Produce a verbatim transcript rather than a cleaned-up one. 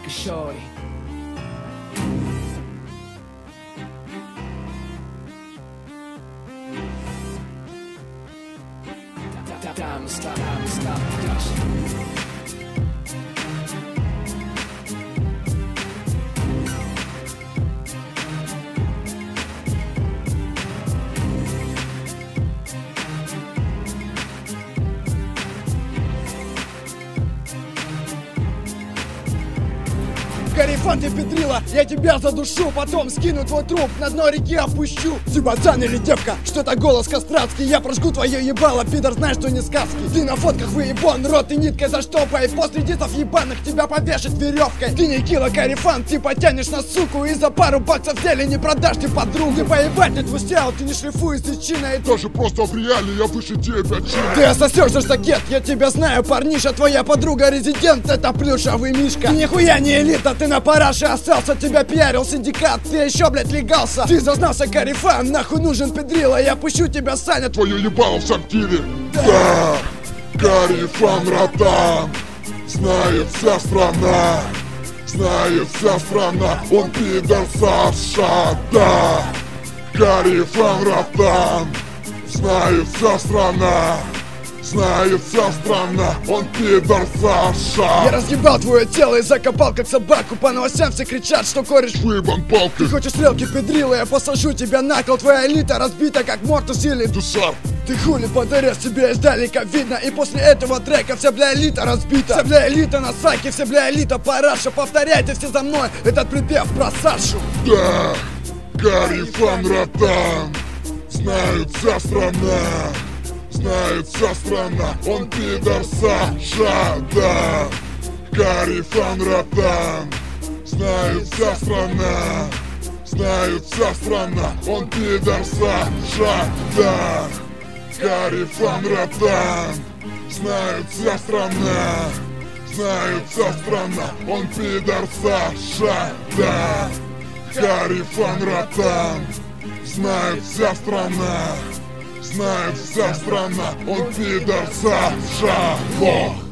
Shorty. Time to stop, time to stop production. Карифан, ты педрила, я тебя задушу, потом скину твой труп, на дно реки опущу. Ты пацан или девка, что-то голос кастратский, я прожгу твое ебало, пидор, знаешь, что не сказки. Ты на фотках выебон, рот и ниткой заштопай, после дисов ебаных тебя повешать веревкой. Ты не кило Карифан, ты потянешь на суку, и за пару баксов зелени продашь ты подругу. Ты поебать не твустял, ты не шлифуешь личиной. Даже просто в реале я выше тебя чина. Ты ососешь за штакет, я тебя знаю, парниша, твоя подруга резидент, это плюшевый мишка. Ты нихуя не элита, ты на параше остался, тебя пиарил синдикат, ты еще, блядь, легался. Ты зазнался, Карифан, нахуй нужен педрила, я пущу тебя, Саня. Твое ебало в сортире. Да, Карифан, братан, знает вся страна, знает вся страна, он пидор Саша. Да, Карифан, братан, знает вся страна, знает вся страна, он пидор Саша. Я разъебал твое тело и закопал как собаку. По новостям все кричат, что кореш выебан палкой. Ты хочешь стрелки педрила, я посажу тебя на кол. Твоя элита разбита как Мортус или Душа. Ты хули под арест, тебе издалека видно. И после этого трека вся бля элита разбита. Вся бля элита на саке, вся бля элита параша. Повторяйте все за мной этот припев про Сашу. Да, Карифан, братан, знает вся страна, знает вся страна, он пидор Саша. Да, Карифан, братан, знает вся страна, знает вся страна, он пидор Саша. Да, Карифан, братан, знает вся страна, знает вся страна, он пидор Саша. Да, Карифан, братан, знает вся страна, знает вся страна, он пидор Саша. Во!